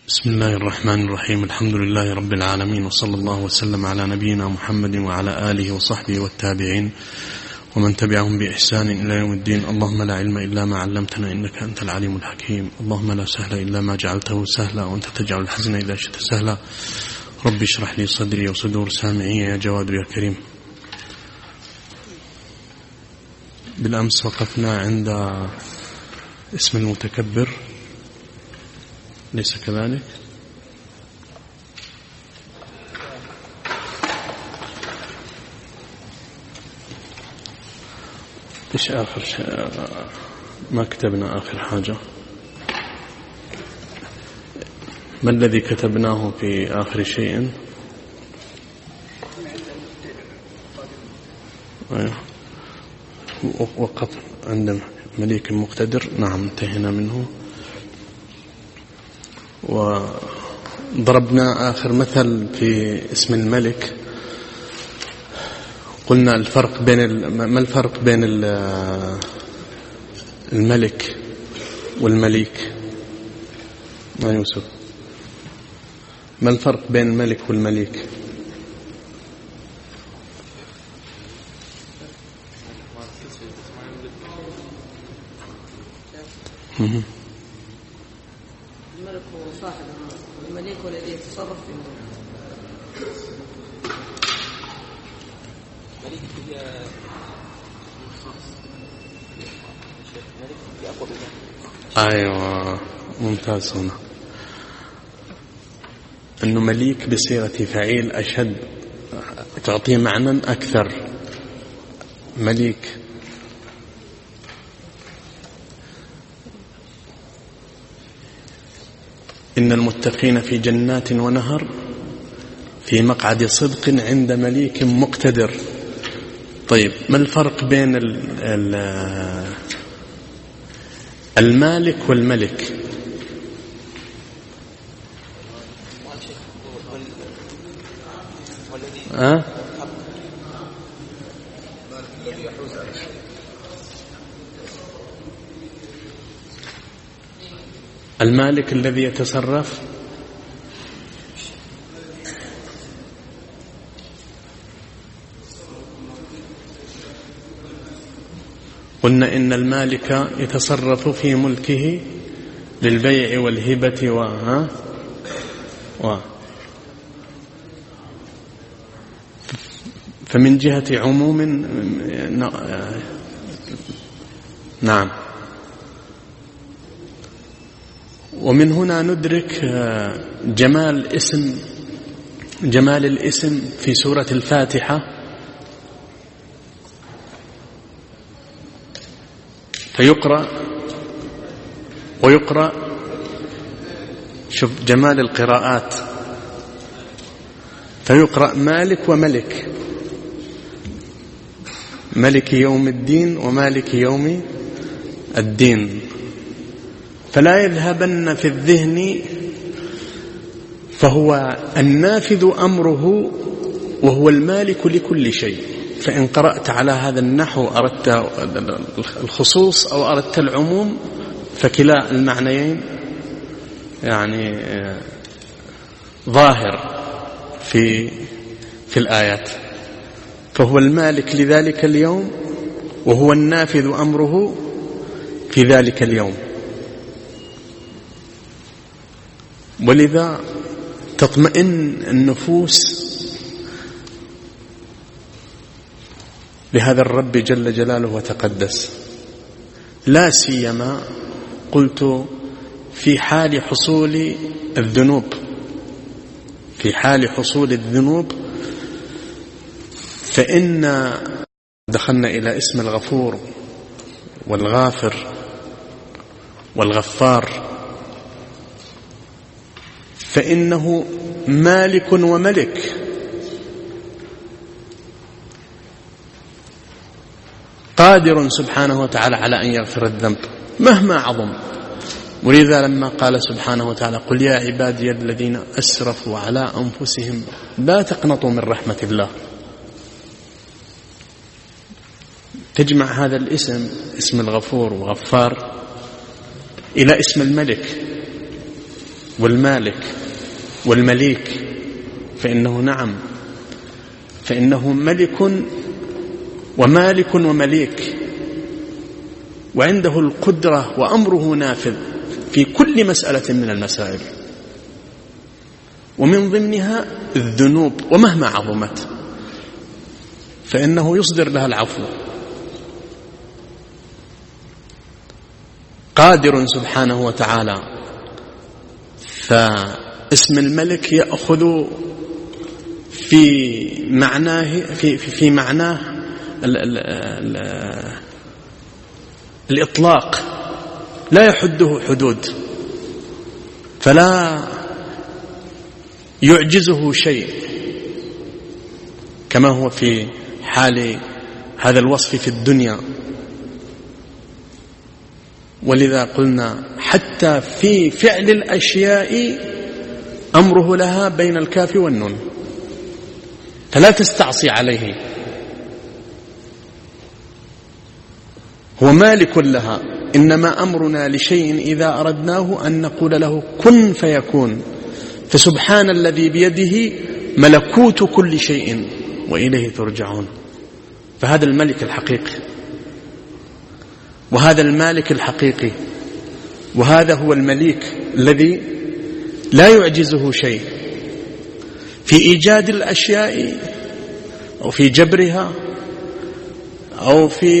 بسم الله الرحمن الرحيم. الحمد لله رب العالمين، وصلى الله وسلم على نبينا محمد وعلى آله وصحبه والتابعين ومن تبعهم بإحسان إلى يوم الدين. اللهم لا علم إلا ما علمتنا إنك أنت العليم الحكيم. اللهم لا سهل إلا ما جعلته سهلا، وأنت تجعل الحزن إذا شئت سهلا. ربي اشرح لي صدري وصدور سامعي يا جواد يا كريم. بالأمس وقفنا عند اسم المتكبر، ليس كذلك؟ إيش آخر شيء؟ ما كتبنا آخر حاجة. ما الذي كتبناه في آخر شيء؟ وقف عند مليك مقتدر. نعم، انتهينا منه. وضربنا آخر مثل في اسم الملك، قلنا الفرق بين ما الفرق بين الملك والمليك؟ ما يوسف، ما الفرق بين الملك والمليك؟ الملك هو صاحب الملك والذي يتصرف في الملك. أيوة، ممتاز. هنا أنه مليك بصيغة فعيل أشد، تعطيه معنى أكثر. مليك إن المتقين في جنات ونهر في مقعد صدق عند مليك مقتدر. طيب، ما الفرق بين المالك والملك؟ المالك الذي يتصرف، قلنا إن المالك يتصرف في ملكه للبيع والهبة فمن جهة عموم. نعم. ومن هنا ندرك جمال الاسم في سورة الفاتحة. فيقرأ ويقرأ، شوف جمال القراءات، فيقرأ مالك وملك، ملك يوم الدين ومالك يوم الدين. فلا يذهبن في الذهن، فهو النافذ أمره وهو المالك لكل شيء. فإن قرأت على هذا النحو أردت الخصوص أو أردت العموم، فكلا المعنيين يعني ظاهر في الآيات. فهو المالك لذلك اليوم وهو النافذ أمره في ذلك اليوم. ولذا تطمئن النفوس لهذا الرب جل جلاله وتقدس، لا سيما قلت في حال حصول الذنوب. في حال حصول الذنوب فإن دخلنا إلى اسم الغفور والغافر والغفار، فإنه مالك وملك، قادر سبحانه وتعالى على أن يغفر الذنب مهما عظم. ولذا لما قال سبحانه وتعالى قل يا عبادي الذين أسرفوا على أنفسهم لا تقنطوا من رحمة الله، تجمع هذا الاسم، اسم الغفور وغفار، إلى اسم الملك. والمالك والمليك، فإنه نعم، فإنه ملك ومالك ومليك، وعنده القدرة وأمره نافذ في كل مسألة من المسائل، ومن ضمنها الذنوب ومهما عظمت فإنه يصدر لها العفو. قادر سبحانه وتعالى. فاسم الملك يأخذ في معناه الإطلاق، لا يحده حدود، فلا يعجزه شيء، كما هو في حال هذا الوصف في الدنيا. ولذا قلنا حتى في فعل الأشياء أمره لها بين الكاف والنون، فلا تستعصي عليه، هو مالك لها. إنما أمرنا لشيء إذا أردناه أن نقول له كن فيكون. فسبحان الذي بيده ملكوت كل شيء وإليه ترجعون. فهذا الملك الحقيقي، وهذا المالك الحقيقي، وهذا هو المليك الذي لا يعجزه شيء في إيجاد الأشياء أو في جبرها أو في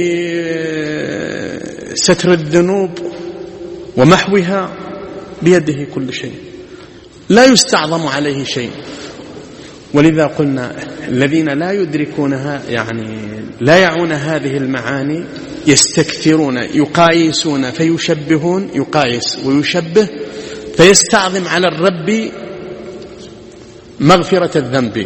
ستر الذنوب ومحوها، بيده كل شيء، لا يستعظم عليه شيء. ولذا قلنا الذين لا يدركونها، يعني لا يعون هذه المعاني، يستكثرون، يقايسون فيشبهون، يقايس ويشبه، فيستعظم على الرب مغفرة الذنب.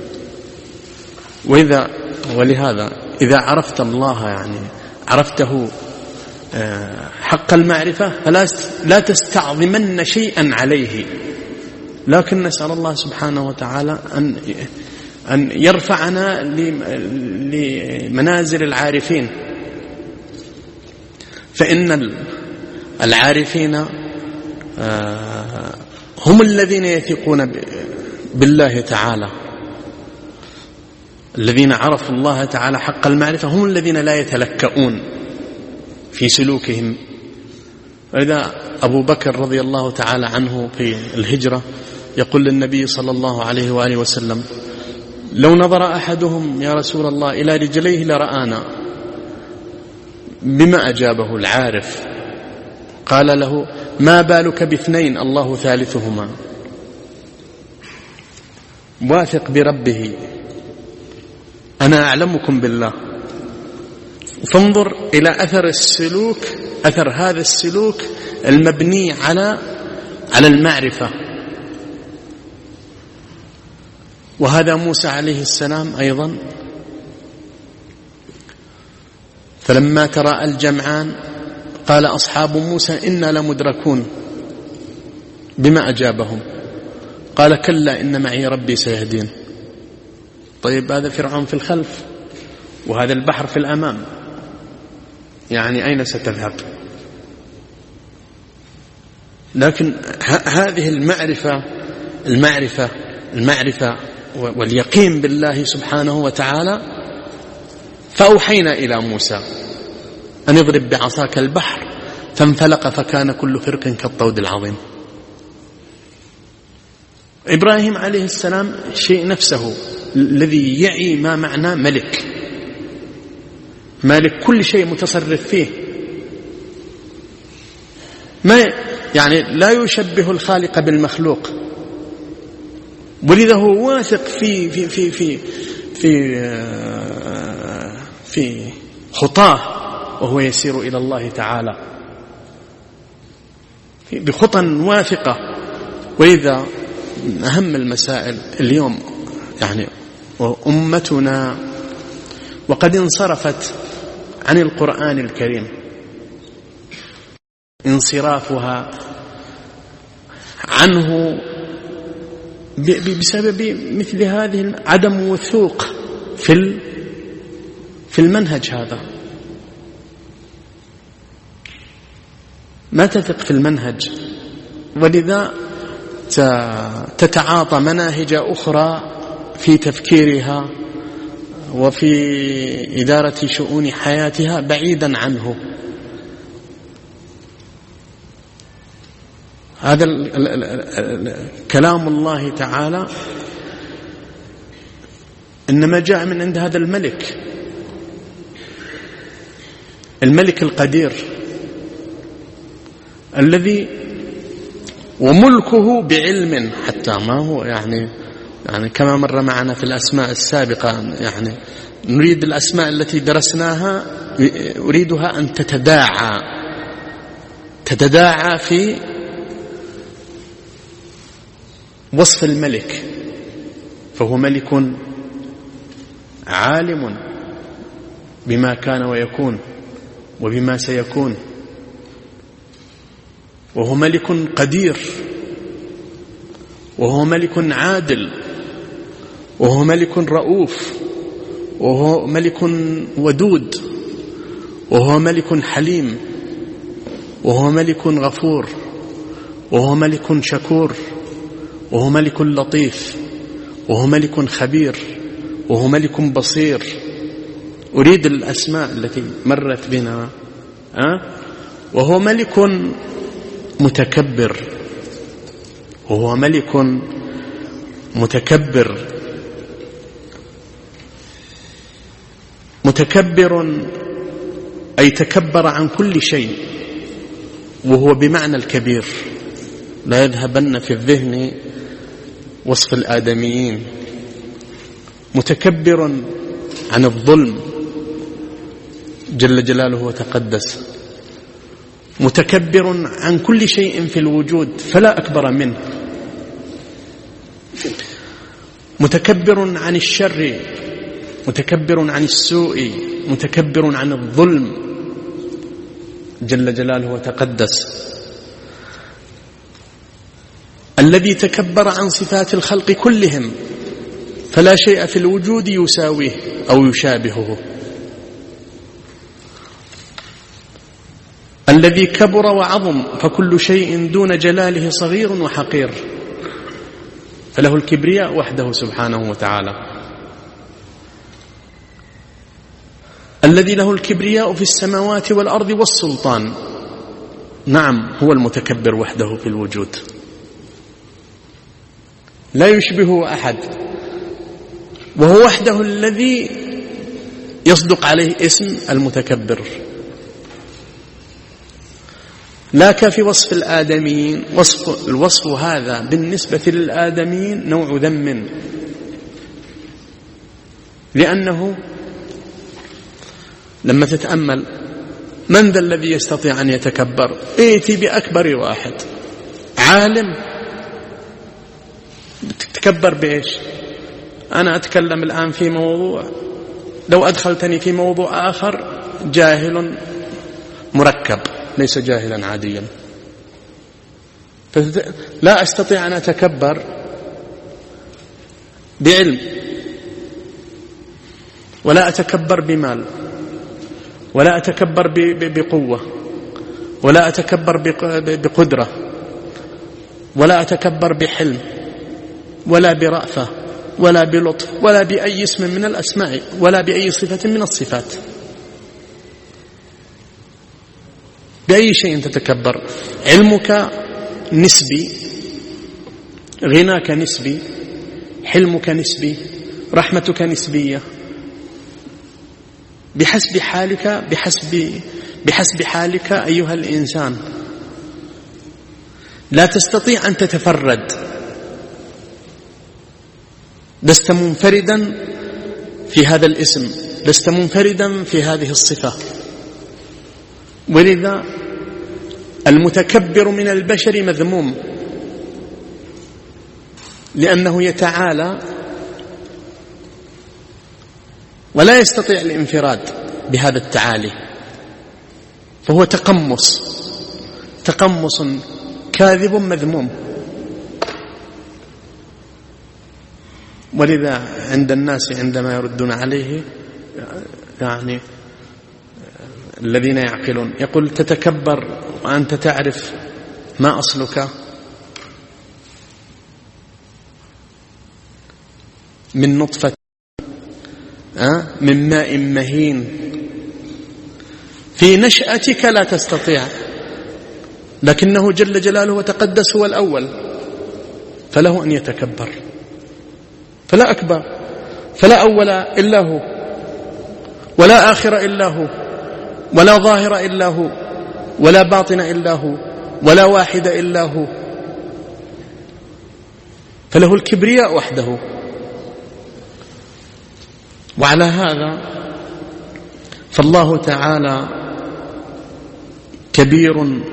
ولهذا إذا عرفت الله، يعني عرفته حق المعرفة، فلا تستعظمن شيئا عليه، لكن نسأل الله سبحانه وتعالى أن يرفعنا لمنازل العارفين. فإن العارفين هم الذين يثقون بالله تعالى، الذين عرفوا الله تعالى حق المعرفة هم الذين لا يتلكؤون في سلوكهم. ولذا أبو بكر رضي الله تعالى عنه في الهجرة يقول للنبي صلى الله عليه وآله وسلم: لو نظر أحدهم يا رسول الله إلى رجليه لرآنا. بما أجابه العارف؟ قال له: ما بالك باثنين الله ثالثهما. واثق بربه، أنا أعلمكم بالله. فانظر إلى أثر السلوك، أثر هذا السلوك المبني على المعرفة. وهذا موسى عليه السلام أيضا، فلما تراءى الجمعان قال أصحاب موسى إنا لمدركون. بما أجابهم؟ قال: كلا إن معي ربي سيهدين. طيب، هذا فرعون في الخلف وهذا البحر في الأمام، يعني أين ستذهب؟ لكن هذه المعرفة واليقين بالله سبحانه وتعالى. فأوحينا إلى موسى أن يضرب بعصاك البحر فانفلق فكان كل فرق كالطود العظيم. إبراهيم عليه السلام شيء نفسه، الذي يعي ما معنى ملك كل شيء متصرف فيه، ما يعني لا يشبه الخالق بالمخلوق. ولذا هو واثق في في في في في في خطاه وهو يسير إلى الله تعالى بخطى واثقة. وإذا أهم المسائل اليوم يعني أمتنا وقد انصرفت عن القرآن الكريم، انصرافها عنه بسبب مثل هذه عدم وثوق في المنهج هذا. ما تثق في المنهج، ولذا تتعاطى مناهج أخرى في تفكيرها وفي إدارة شؤون حياتها بعيدا عنه. هذا كلام الله تعالى إنما جاء من عند هذا الملك القدير الذي وملكه بعلم، حتى ما هو يعني كما مر معنا في الأسماء السابقة، يعني نريد الأسماء التي درسناها أريدها أن تتداعى في وصف الملك. فهو ملك عالم بما كان ويكون وبما سيكون، وهو ملك قدير، وهو ملك عادل، وهو ملك رؤوف، وهو ملك ودود، وهو ملك حليم، وهو ملك غفور، وهو ملك شكور، وهو ملك لطيف، وهو ملك خبير، وهو ملك بصير. أريد الأسماء التي مرت بنا. وهو ملك متكبر، وهو ملك متكبر أي تكبر عن كل شيء، وهو بمعنى الكبير. لا يذهبن في الذهن وصف الآدميين. متكبر عن الظلم جل جلاله وتقدس، متكبر عن كل شيء في الوجود فلا أكبر منه، متكبر عن الشر، متكبر عن السوء، متكبر عن الظلم جل جلاله وتقدس. الذي تكبر عن صفات الخلق كلهم فلا شيء في الوجود يساويه أو يشابهه. الذي كبر وعظم فكل شيء دون جلاله صغير وحقير، فله الكبرياء وحده سبحانه وتعالى. الذي له الكبرياء في السماوات والأرض والسلطان، نعم هو المتكبر وحده في الوجود، لا يشبهه أحد، وهو وحده الذي يصدق عليه اسم المتكبر. لا كفي وصف الآدميين، الوصف هذا بالنسبة للآدميين نوع ذم، لأنه لما تتأمل من ذا الذي يستطيع أن يتكبر؟ ائتي بأكبر واحد عالم، تتكبر بإيش؟ أنا أتكلم الآن في موضوع، لو أدخلتني في موضوع آخر جاهل مركب ليس جاهلا عاديا، لا أستطيع أن أتكبر بعلم، ولا أتكبر بمال، ولا أتكبر بقوة، ولا أتكبر بقدرة، ولا أتكبر بحلم، ولا برأفة، ولا بلطف، ولا بأي اسم من الأسماء، ولا بأي صفة من الصفات. بأي شيء تتكبر؟ علمك نسبي، غناك نسبي، حلمك نسبي، رحمتك نسبية، بحسب حالك أيها الإنسان. لا تستطيع أن تتفرد، لست منفردا في هذا الاسم، لست منفردا في هذه الصفة. ولذا المتكبر من البشر مذموم، لأنه يتعالى ولا يستطيع الانفراد بهذا التعالي، فهو تقمص كاذب مذموم. ولذا عند الناس عندما يردون عليه، يعني الذين يعقلون، يقول تتكبر وأنت تعرف ما أصلك، من نطفة من ماء مهين. في نشأتك لا تستطيع، لكنه جل جلاله وتقدس هو الأول، فله أن يتكبر، فلا أكبر، فلا أول إلا هو، ولا آخر إلا هو، ولا ظاهر إلا هو، ولا باطن إلا هو، ولا واحد إلا هو، فله الكبرياء وحده. وعلى هذا فالله تعالى كبير،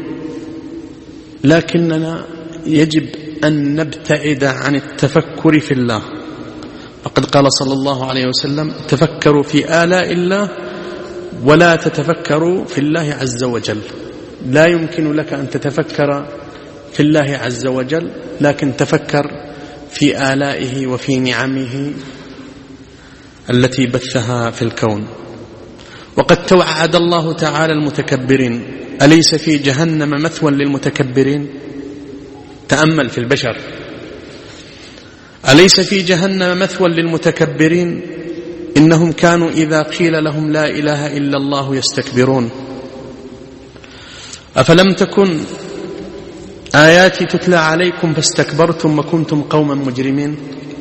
لكننا يجب أن نبتعد عن التفكر في الله. فقد قال صلى الله عليه وسلم: تفكروا في آلاء الله ولا تتفكروا في الله عز وجل. لا يمكن لك أن تتفكر في الله عز وجل، لكن تفكر في آلائه وفي نعمه التي بثها في الكون. وقد توعد الله تعالى المتكبرين: أليس في جهنم مثوى للمتكبرين؟ تأمل في البشر، أليس في جهنم مثوى للمتكبرين؟ إنهم كانوا إذا قيل لهم لا إله إلا الله يستكبرون. أفلم تكن آياتي تتلى عليكم فاستكبرتم وكنتم قوما مجرمين.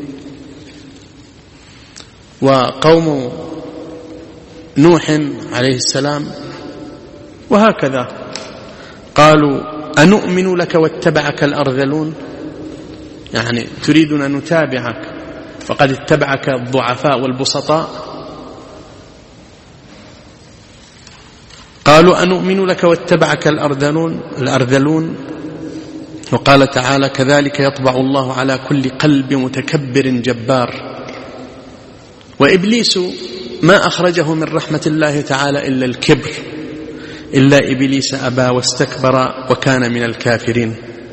وقوم نوح عليه السلام وهكذا قالوا: أنؤمن لك واتبعك الأرذلون، يعني تريدنا أن نتابعك وقد اتبعك الضعفاء والبسطاء. قالوا: أنؤمن لك واتبعك الأرذلون. وقال تعالى: كذلك يطبع الله على كل قلب متكبر جبار. وإبليس ما أخرجه من رحمة الله تعالى إلا الكبر، إلا إبليس أبى واستكبر وكان من الكافرين.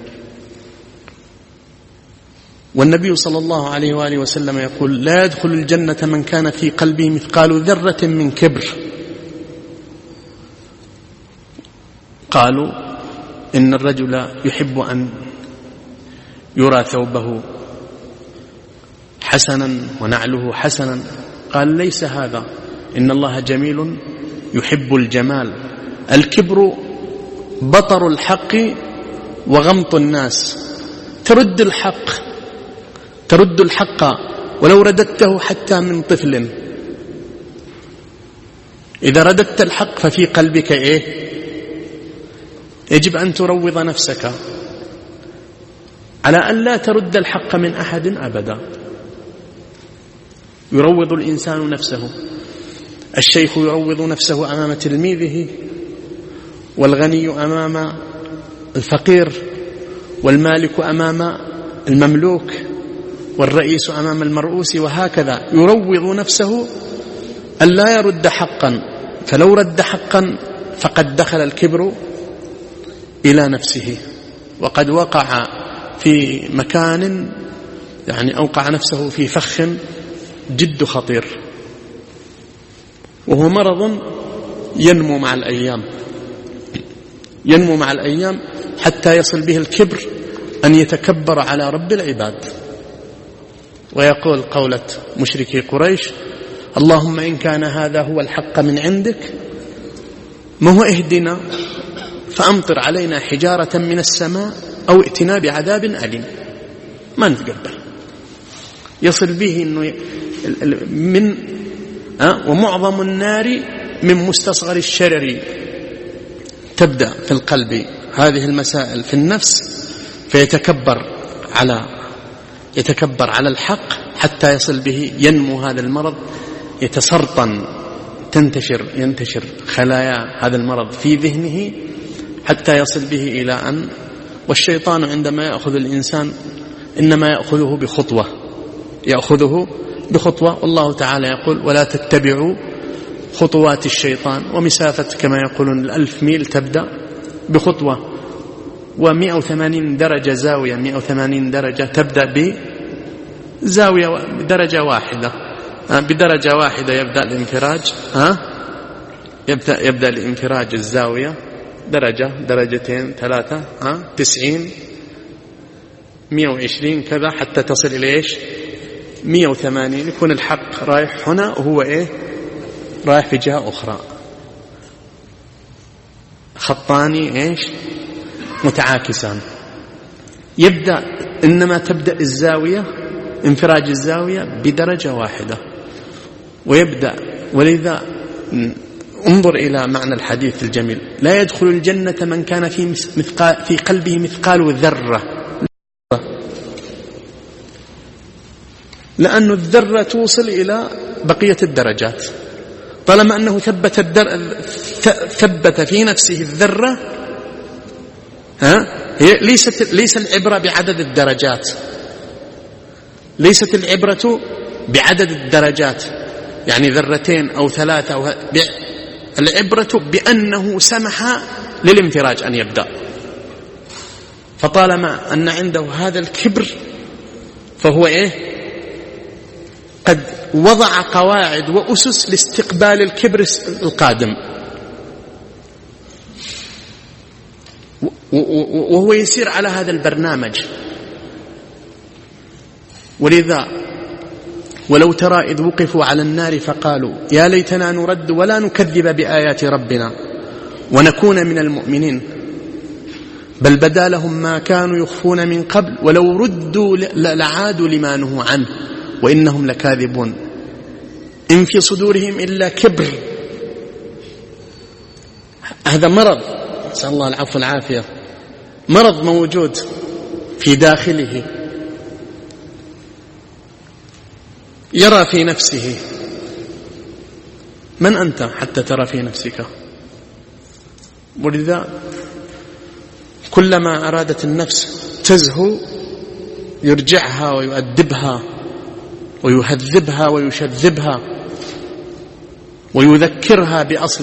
والنبي صلى الله عليه وآله وسلم يقول: لا يدخل الجنة من كان في قلبه مثقال ذرة من كبر. قالوا: إن الرجل يحب أن يرى ثوبه حسنا ونعله حسنا. قال: ليس هذا، إن الله جميل يحب الجمال. الكبر بطر الحق وغمط الناس. ترد الحق ولو رددته حتى من طفل. إذا رددت الحق ففي قلبك إيه؟ يجب أن تروض نفسك على أن لا ترد الحق من أحد أبدا. يروض الإنسان نفسه. الشيخ يروض نفسه أمام تلميذه، والغني أمام الفقير، والمالك أمام المملوك، والرئيس أمام المرؤوس، وهكذا يروض نفسه أن لا يرد حقا. فلو رد حقا فقد دخل الكبر إلى نفسه، وقد وقع في مكان، يعني أوقع نفسه في فخ جد خطير، وهو مرض ينمو مع الأيام حتى يصل به الكبر أن يتكبر على رب العباد، ويقول قولة مشركي قريش: اللهم إن كان هذا هو الحق من عندك ما هو اهدنا فأمطر علينا حجارة من السماء أو ائتنا بعذاب أليم. ما نتقبل. يصل به إنه ومعظم النار من مستصغر الشرر. تبدأ في القلب هذه المسائل في النفس، فيتكبر على الحق حتى يصل به، ينمو هذا المرض، يتسرطن، ينتشر خلايا هذا المرض في ذهنه حتى يصل به إلى أن، والشيطان عندما يأخذ الإنسان إنما يأخذه بخطوة. والله تعالى يقول: ولا تتبعوا خطوات الشيطان. ومسافة كما يقولون 1000 ميل تبدأ بخطوة، و180 درجة زاوية، 180 درجة تبدأ بزاوية بدرجة واحدة. بدرجة واحدة يبدأ الانفراج، يبدأ الانفراج الزاوية، درجتين 3 90 120 كذا، حتى تصل إلى إيش؟ 180 يكون الحق رايح هنا وهو إيه رايح في جهة أخرى، خطاني إيش متعاكسان. يبدأ إنما تبدأ الزاوية انفراج الزاوية بدرجة واحدة ويبدأ. ولذا انظر إلى معنى الحديث الجميل: لا يدخل الجنة من كان في قلبه مثقال ذرة، لأن الذرة توصل إلى بقية الدرجات. طالما أنه ثبت في نفسه الذرة، هي ليس العبرة بعدد الدرجات، ليست العبرة بعدد الدرجات يعني ذرتين أو ثلاثة أو العبرة بأنه سمح للانفراج أن يبدأ. فطالما أن عنده هذا الكبر فهو إيه قد وضع قواعد وأسس لاستقبال الكبر القادم، وهو يسير على هذا البرنامج. ولذا ولو ترى إذ وقفوا على النار فقالوا يا ليتنا نرد ولا نكذب بآيات ربنا ونكون من المؤمنين بل بدا لهم ما كانوا يخفون من قبل ولو ردوا لعادوا لما نهوا عنه وإنهم لكاذبون إن في صدورهم إلا كبر. هذا مرض، نسأل الله العفو والعافية، مرض موجود في داخله، يرى في نفسه. من أنت حتى ترى في نفسك؟ ولذا كلما أرادت النفس تزهو يرجعها ويؤدبها ويهذبها ويشذبها ويذكرها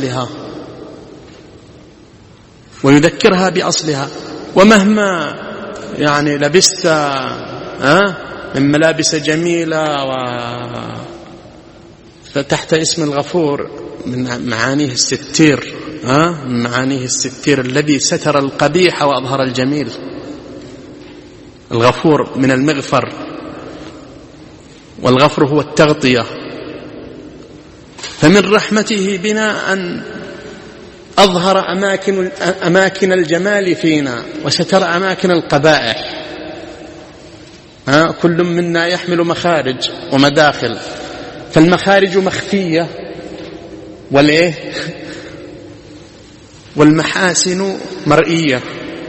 بأصلها. ومهما يعني لبست من ملابس جميلة فتحت اسم الغفور من معانيه الستير، من معانيه الستير الذي ستر القبيح وأظهر الجميل. الغفور من المغفر، والغفر هو التغطية. فمن رحمته بنا أن أظهر أماكن الجمال فينا وستر أماكن القبائح. كل منا يحمل مخارج ومداخل، فالمخارج مخفية والمحاسن مرئية.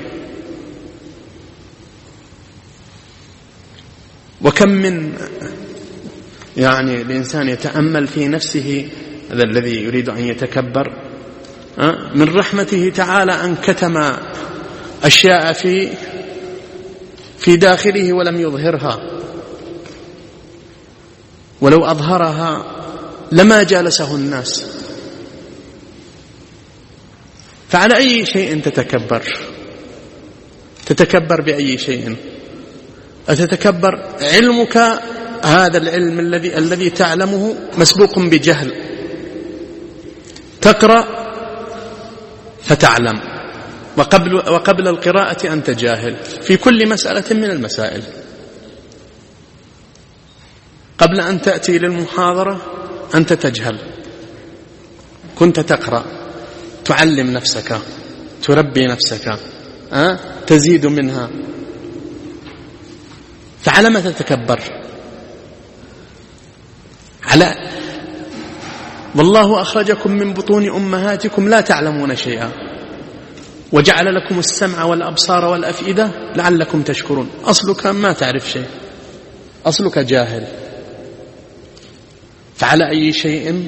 وكم من يعني الإنسان يتأمل في نفسه، هذا الذي يريد أن يتكبر، من رحمته تعالى أن كتم أشياء في داخله ولم يظهرها، ولو أظهرها لما جالسه الناس. فعلى أي شيء تتكبر بأي شيء؟ أتتكبر علمك، هذا العلم الذي تعلمه مسبوق بجهل، تقرأ فتعلم، وقبل القراءة أنت جاهل في كل مسألة من المسائل. قبل أن تأتي للمحاضرة أنت تجهل، كنت تقرأ، تعلم نفسك، تربي نفسك، تزيد منها. فعلى ما تتكبر؟ والله أخرجكم من بطون أمهاتكم لا تعلمون شيئا وجعل لكم السمع والأبصار والأفئدة لعلكم تشكرون. أصلك ما تعرف شيء، أصلك جاهل. فعلى أي شيء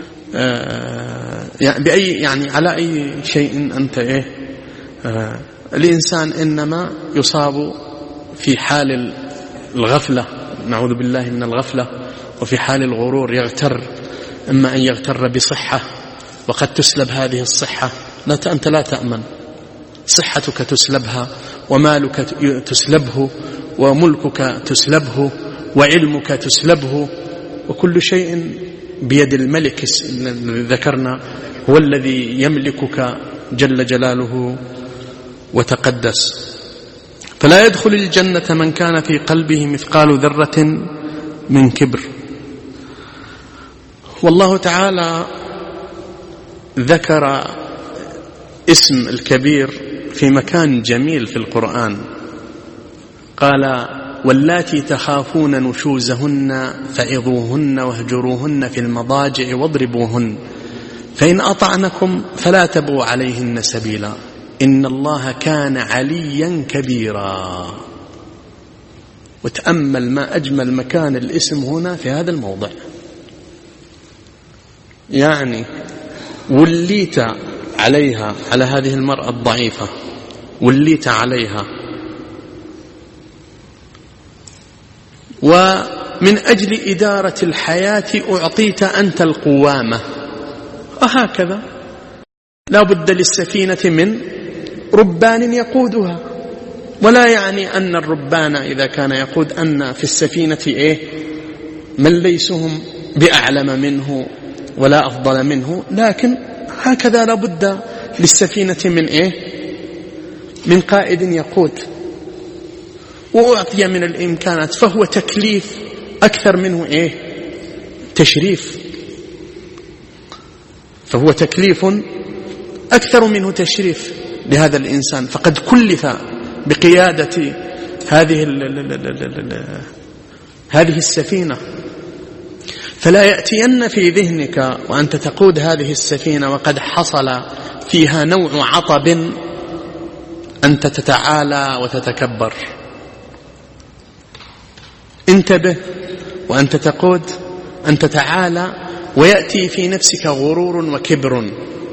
على أي شيء أنت الإنسان إنما يصاب في حال الغفلة، نعوذ بالله من الغفلة، وفي حال الغرور يغتر، إما أن يغتر بصحة وقد تسلب هذه الصحة، أنت لا تأمن، صحتك تسلبها، ومالك تسلبه، وملكك تسلبه، وعلمك تسلبه، وكل شيء بيد الملك الذي ذكرنا، هو الذي يملكك جل جلاله وتقدس. فلا يدخل الجنة من كان في قلبه مثقال ذرة من كبر. والله تعالى ذكر اسم الكبير في مكان جميل في القرآن، قال واللاتي تخافون نشوزهن فعظوهن واهجروهن في المضاجع واضربوهن فإن أطعنكم فلا تبغوا عليهن سبيلا إن الله كان عليا كبيرا. وتأمل ما أجمل مكان الاسم هنا في هذا الموضع، يعني وليت عليها، على هذه المرأة الضعيفة وليت عليها، ومن أجل إدارة الحياة أعطيت أنت القوامة. وهكذا لا بد للسفينة من ربان يقودها، ولا يعني أن الربان إذا كان يقود أن في السفينة من ليسهم بأعلم منه ولا أفضل منه، لكن هكذا لا بد للسفينة من من قائد يقود، وأعطي من الإمكانات، فهو تكليف أكثر منه تشريف، فهو تكليف أكثر منه تشريف لهذا الإنسان، فقد كلف بقيادة هذه السفينة. فلا يأتين في ذهنك وأنت تقود هذه السفينة وقد حصل فيها نوع عطب أنت تتعالى وتتكبر. انتبه وأنت تقود أن تتعالى ويأتي في نفسك غرور وكبر،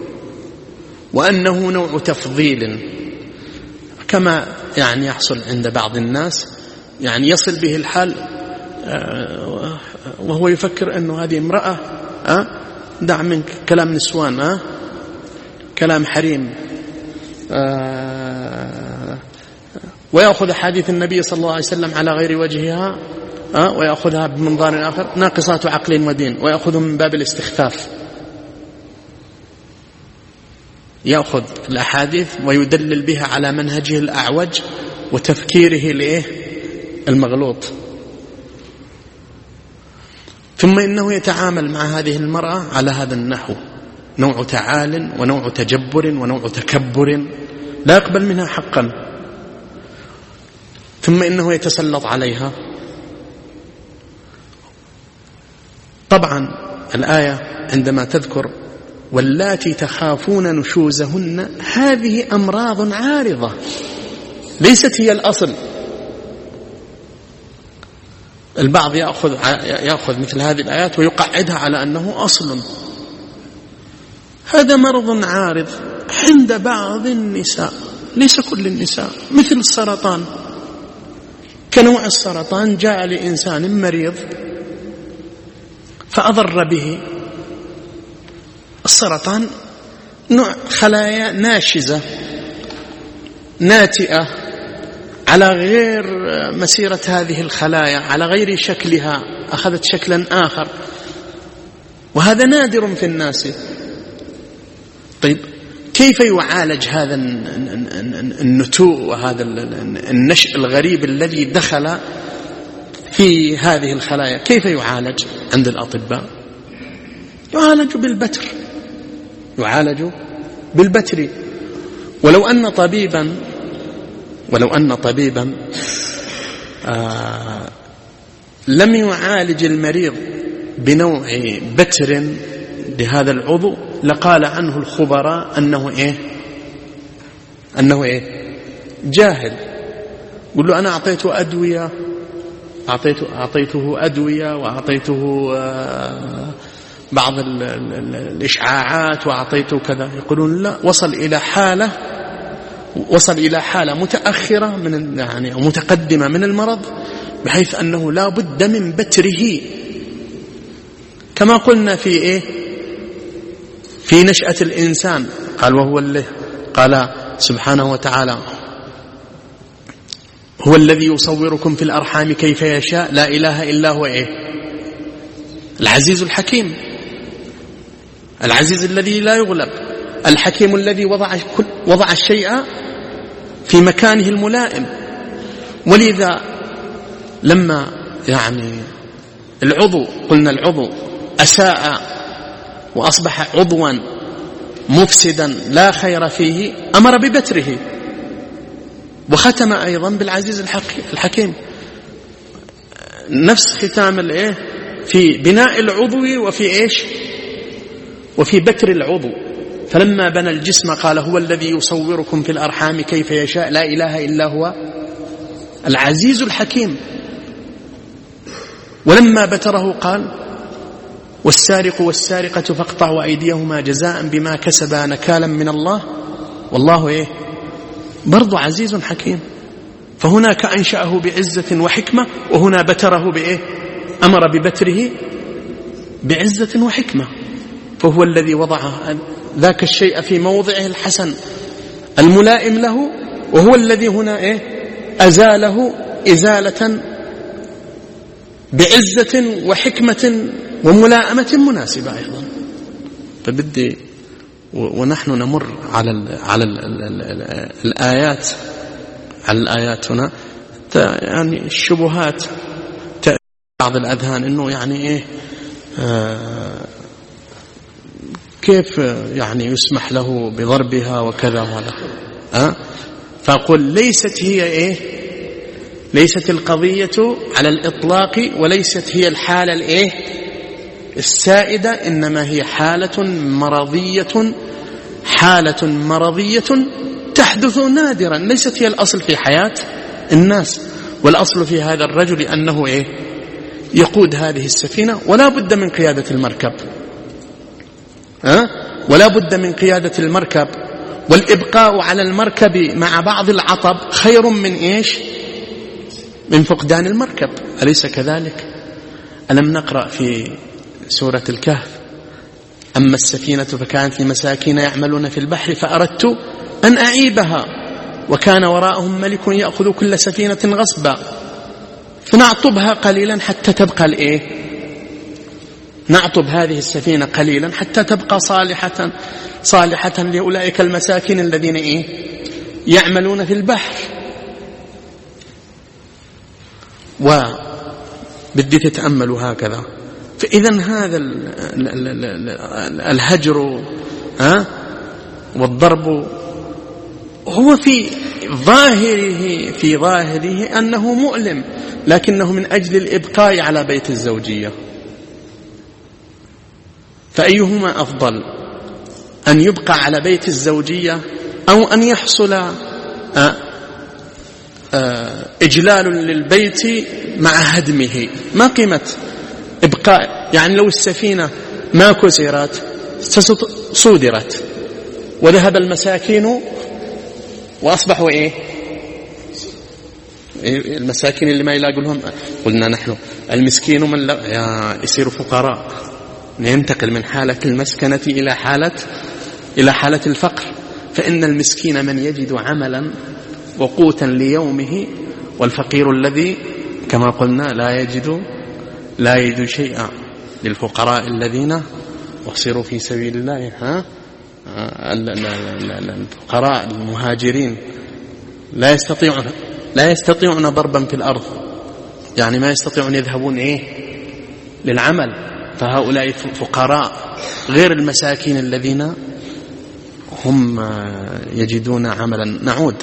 وأنه نوع تفضيل، كما يعني يحصل عند بعض الناس، يعني يصل به الحال وهو يفكر أنه هذه امرأة دع منك كلام نسوان، كلام حريم، ويأخذ حديث النبي صلى الله عليه وسلم على غير وجهها، ويأخذها بمنظار آخر، ناقصات عقل ودين، ويأخذهم من باب الاستخفاف، يأخذ الأحاديث ويدلل بها على منهجه الأعوج وتفكيره المغلوط. ثم إنه يتعامل مع هذه المرأة على هذا النحو، نوع تعال ونوع تجبر ونوع تكبر لا يقبل منها حقا. ثم إنه يتسلط عليها. طبعا الآية عندما تذكر واللاتي تخافون نشوزهن، هذه أمراض عارضة ليست هي الأصل. البعض يأخذ مثل هذه الآيات ويقعدها على أنه أصل. هذا مرض عارض عند بعض النساء، ليس كل النساء، مثل السرطان. كنوع السرطان جاء لإنسان مريض فأضر به. السرطان نوع خلايا ناشزة ناتئة على غير مسيرة هذه الخلايا، على غير شكلها، أخذت شكلا آخر، وهذا نادر في الناس. طيب كيف يعالج هذا النتوء وهذا النشء الغريب الذي دخل في هذه الخلايا؟ كيف يعالج عند الأطباء؟ يعالج بالبتر، يعالج بالبتر. ولو أن طبيبا لم يعالج المريض بنوع بتر لهذا العضو لقال عنه الخبراء أنه جاهل. قل له أنا أعطيته أدوية، أعطيته أدوية وأعطيته بعض الإشعاعات وأعطيته كذا، يقولون لا، وصل إلى حالة متأخرة من يعني أو متقدمة من المرض، بحيث أنه لا بد من بتره. كما قلنا في نشأة الإنسان، قال وهو اللي قال سبحانه وتعالى هو الذي يصوركم في الأرحام كيف يشاء لا إله إلا هو العزيز الحكيم، العزيز الذي لا يغلب، الحكيم الذي وضع الشيء في مكانه الملائم. ولذا لما يعني العضو قلنا العضو أساء وأصبح عضوا مفسدا لا خير فيه أمر ببتره، وختم أيضا بالعزيز الحكيم. نفس ختام في بناء العضو وفي بتر العضو. فلما بنى الجسم قال هو الذي يصوركم في الأرحام كيف يشاء لا إله إلا هو العزيز الحكيم. ولما بتره قال والسارق والسارقة فاقطعوا أيديهما جزاء بما كسبا نكالا من الله والله برضو عزيز حكيم. فهناك أنشأه بعزة وحكمة، وهنا بتره أمر ببتره بعزة وحكمة. فهو الذي وضع ذاك الشيء في موضعه الحسن الملائم له، وهو الذي هنا أزاله إزالة بعزة وحكمة وملائمة مناسبة أيضا. فبدي ونحن نمر على الآيات هنا يعني الشبهات تأتي بعض الأذهان إنه يعني كيف يعني يسمح له بضربها وكذا وهذا. فأقول ليست القضية على الإطلاق، وليست هي الحالة السائدة، إنما هي حالة مرضية تحدث نادرا، ليست هي الأصل في حياة الناس. والأصل في هذا الرجل أنه يقود هذه السفينة، ولا بد من قيادة المركب، ولا بد من قيادة المركب. والإبقاء على المركب مع بعض العطب خير من فقدان المركب، أليس كذلك؟ ألم نقرأ في سورة الكهف أما السفينة فكانت لمساكين يعملون في البحر فأردت أن أعيبها وكان وراءهم ملك يأخذ كل سفينة غصبا فنعطبها قليلا حتى تبقى نعطب هذه السفينة قليلا حتى تبقى صالحة لأولئك المساكين الذين يعملون في البحر. وبدي تتأملوا هكذا. فإذا هذا الهجر والضرب هو في ظاهره أنه مؤلم، لكنه من أجل الإبقاء على بيت الزوجية. فأيهما أفضل، أن يبقى على بيت الزوجية أو أن يحصل إجلال للبيت مع هدمه؟ ما قيمة إبقاء؟ يعني لو السفينة ما كسرت صودرت وذهب المساكين وأصبحوا المساكين اللي ما يلاقوا لهم. قلنا نحن المسكين من لا يصير فقراء، ننتقل من حالة المسكنة إلى حالة الفقر. فإن المسكين من يجد عملا وقوتا ليومه، والفقير الذي كما قلنا لا يجد شيئا. للفقراء الذين أحصروا في سبيل الله، الفقراء المهاجرين لا يستطيعون ضربا في الأرض، يعني ما يستطيعون يذهبون للعمل. فهؤلاء فقراء غير المساكين الذين هم يجدون عملا. نعود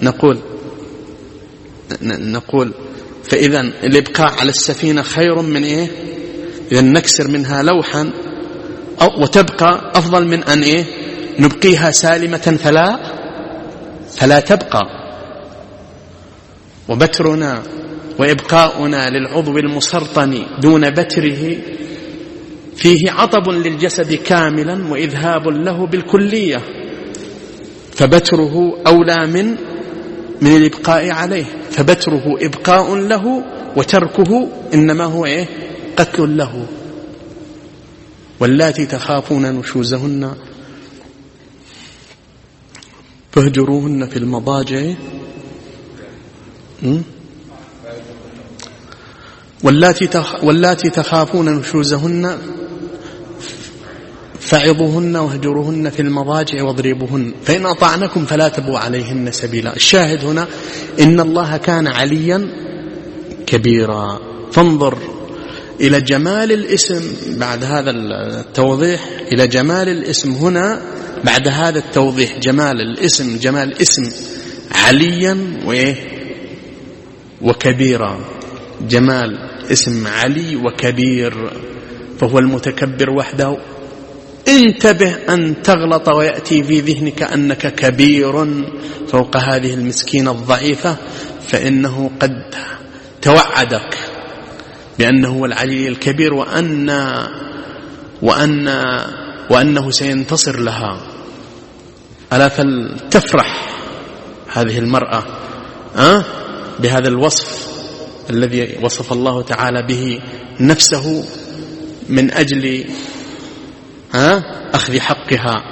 نقول فإذا الإبقاء على السفينة خير من إذا نكسر منها لوحا وتبقى أفضل من أن نبقيها سالمة فلا تبقى. وبترنا وإبقاؤنا للعضو المسرطن دون بتره فيه عطب للجسد كاملا وإذهاب له بالكلية، فبتره أولى من الإبقاء عليه. فبتره إبقاء له، وتركه إنما هو قتل له. واللاتي تخافون نشوزهن فاهجروهن في المضاجع واللاتي تخافون نشوزهن فعظوهن واهجروهن في المضاجع واضربوهن فإن أطعنكم فلا تبغوا عليهن سبيلا. الشاهد هنا إن الله كان عليا كبيرا. فانظر إلى جمال الاسم بعد هذا التوضيح، إلى جمال الاسم هنا بعد هذا التوضيح، جمال الاسم، جمال اسم عليا وكبيرا، جمال اسم علي وكبير، فهو المتكبر وحده. انتبه أن تغلط ويأتي في ذهنك أنك كبير فوق هذه المسكينة الضعيفة، فإنه قد توعدك بأنه هو العلي الكبير وأنه سينتصر لها. ألا فلتفرح هذه المرأة بهذا الوصف الذي وصف الله تعالى به نفسه من أجل أخذ حقها.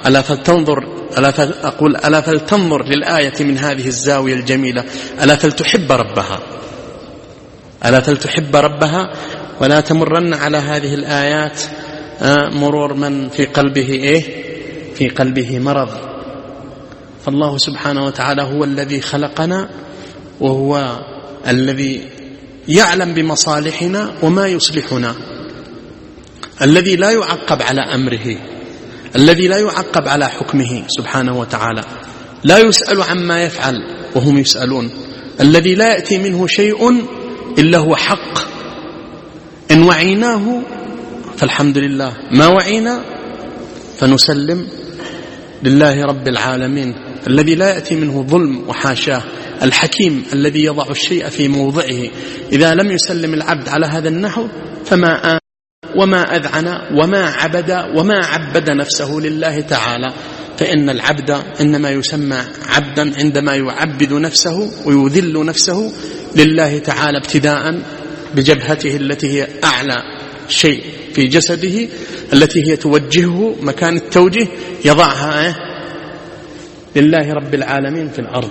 ألا فلتنظر للآية من هذه الزاوية الجميلة، ألا فلتحب ربها، ألا فلتحب ربها، ولا تمرن على هذه الآيات مرور من في قلبه في قلبه مرض. فالله سبحانه وتعالى هو الذي خلقنا، وهو الذي يعلم بمصالحنا وما يصلحنا، الذي لا يعقب على أمره، الذي لا يعقب على حكمه سبحانه وتعالى، لا يسأل عما يفعل وهم يسألون، الذي لا يأتي منه شيء إلا هو حق. إن وعيناه فالحمد لله، ما وعينا فنسلم لله رب العالمين، الذي لا يأتي منه ظلم وحاشاه، الحكيم الذي يضع الشيء في موضعه. إذا لم يسلم العبد على هذا النحو فما آمن وما أذعن وما عبد وما عبد نفسه لله تعالى. فإن العبد إنما يسمى عبدا عندما يعبد نفسه ويذل نفسه لله تعالى، ابتداء بجبهته التي هي أعلى شيء في جسده، التي هي توجهه مكان التوجيه، يضعها لله رب العالمين في الأرض.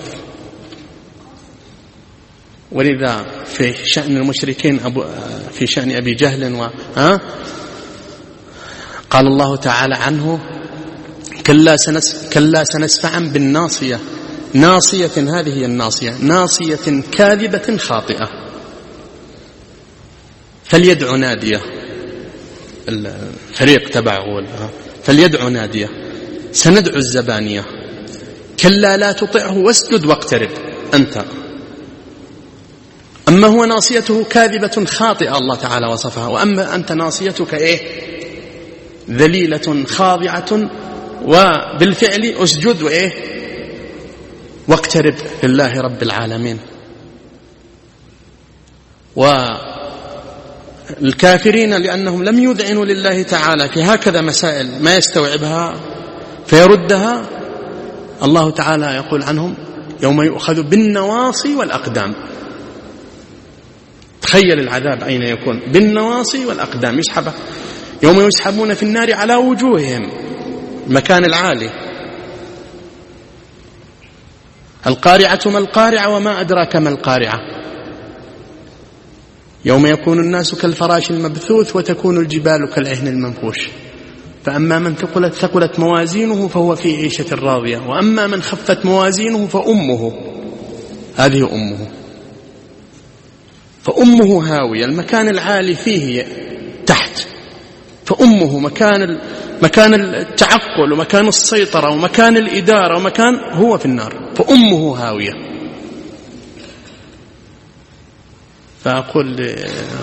ولذا في شأن المشركين في شأن أبي جهل قال الله تعالى عنه: كلا سنسفعا بالناصية، ناصية، هذه هي الناصية، ناصية كاذبة خاطئة، فليدع نادية، الفريق تبعه فليدع نادية، سندعو الزبانية، كلا لا تطعه واسجد واقترب أنت. أما هو ناصيته كاذبة خاطئة الله تعالى وصفها، وأما أنت ناصيتك ذليلة خاضعة، وبالفعل أسجد واقترب لله رب العالمين. والكافرين لأنهم لم يذعنوا لله تعالى في هكذا مسائل ما يستوعبها فيردها، الله تعالى يقول عنهم: يوم يؤخذ بالنواصي والأقدام. تخيل العذاب أين يكون، بالنواصي والأقدام، يسحبه يوم يسحبون في النار على وجوههم، المكان العالي. القارعة ما القارعة وما أدراك ما القارعة، يوم يكون الناس كالفراش المبثوث وتكون الجبال كالعهن المنفوش. فأما من ثقلت موازينه فهو في عيشة راضية، وأما من خفت موازينه فأمه، هذه أمه، فأمه هاوية، المكان العالي فيه تحت، فأمه مكان التعقل ومكان السيطرة ومكان الإدارة ومكان هو في النار، فأمه هاوية. فأقول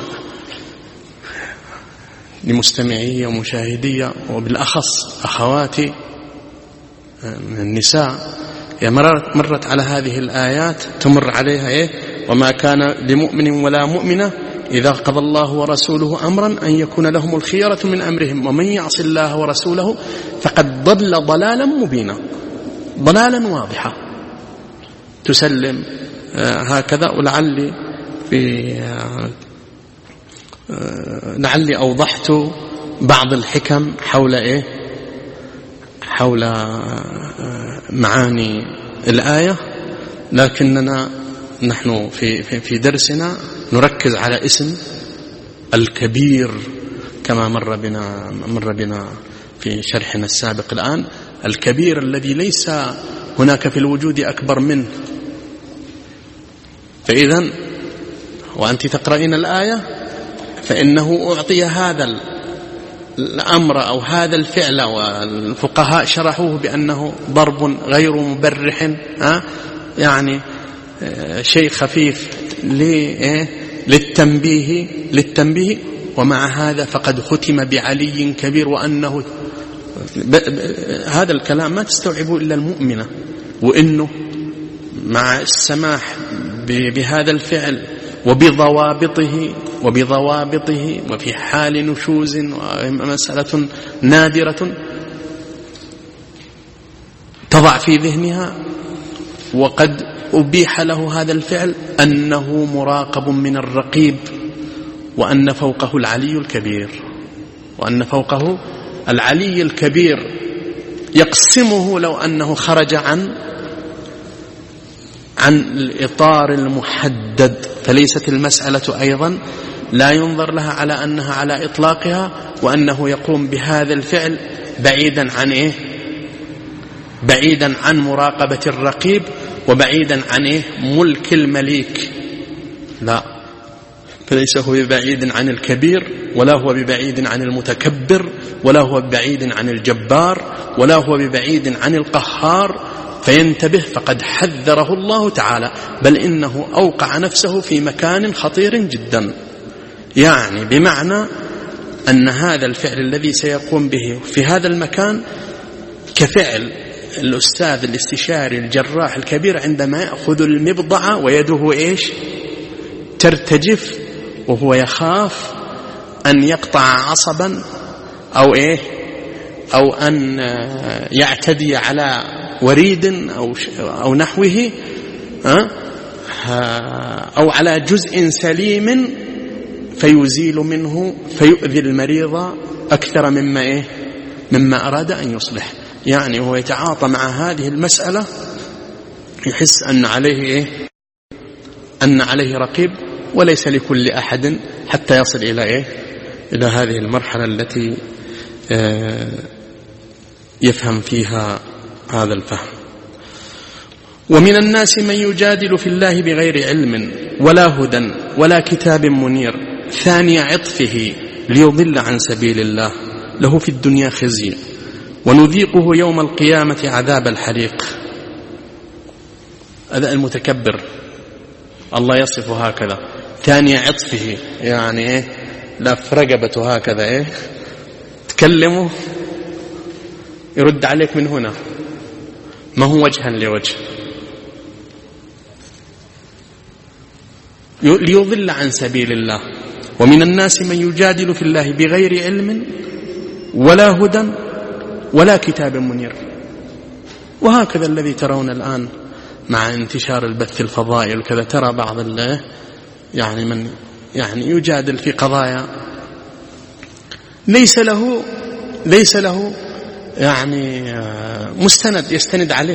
لمستمعي ومشاهدي وبالأخص أخواتي من النساء، مرت على هذه الآيات تمر عليها وما كان لمؤمن ولا مؤمنة إذا قضى الله ورسوله أمرا أن يكون لهم الخيرة من أمرهم ومن يعص الله ورسوله فقد ضل ضلالا مبينا، ضلالا واضحا. تسلم هكذا. لعلي أوضحت بعض الحكم حول معاني الآية، لكننا نحن في درسنا نركز على اسم الكبير كما مر بنا في شرحنا السابق الآن، الكبير الذي ليس هناك في الوجود أكبر منه. فإذن وأنت تقرأين الآية فإنه أعطي هذا الأمر أو هذا الفعل، والفقهاء شرحوه بأنه ضرب غير مبرح، يعني شيء خفيف للتنبيه، ومع هذا فقد ختم بعلي كبير، وأنه هذا الكلام ما تستوعبه إلا المؤمنة، وإنه مع السماح بهذا الفعل وبضوابطه وفي حال نشوز ومسألة نادرة تضع في ذهنها، وقد أبيح له هذا الفعل، أنه مراقب من الرقيب، وأن فوقه العلي الكبير يقسمه لو أنه خرج عن الإطار المحدد. فليست المسألة أيضا لا ينظر لها على أنها على إطلاقها، وأنه يقوم بهذا الفعل بعيدا عن مراقبة الرقيب، وبعيدا عن ملك المليك. لا، فليس هو ببعيد عن الكبير، ولا هو ببعيد عن المتكبر، ولا هو ببعيد عن الجبار، ولا هو ببعيد عن القهار. فينتبه، فقد حذره الله تعالى، بل إنه أوقع نفسه في مكان خطير جدا، يعني بمعنى أن هذا الفعل الذي سيقوم به في هذا المكان كفعل الأستاذ الاستشاري الجراح الكبير عندما يأخذ المبضع ويده ترتجف، وهو يخاف أن يقطع عصبا أو أن يعتدي على وريد أو نحوه، أو على جزء سليم فيزيل منه فيؤذي المريض أكثر مما أراد أن يصلح. يعني هو يتعاطى مع هذه المسألة، يحس أن عليه رقيب، وليس لكل أحد حتى يصل إلى هذه المرحلة التي يفهم فيها هذا الفهم. ومن الناس من يجادل في الله بغير علم ولا هدى ولا كتاب منير، ثاني عطفه ليضل عن سبيل الله، له في الدنيا خزي ونذيقه يوم القيامة عذاب الحريق. هذا المتكبر الله يصف هكذا، ثاني عطفه، يعني لا فرقبته هكذا، تكلمه يرد عليك من هنا، ما هو وجها لوجه، ليضل عن سبيل الله. ومن الناس من يجادل في الله بغير علم ولا هدى ولا كتاب منير. وهكذا الذي ترون الآن مع انتشار البث الفضائي وكذا، ترى بعض يعني من يجادل في قضايا ليس له يعني مستند يستند عليه،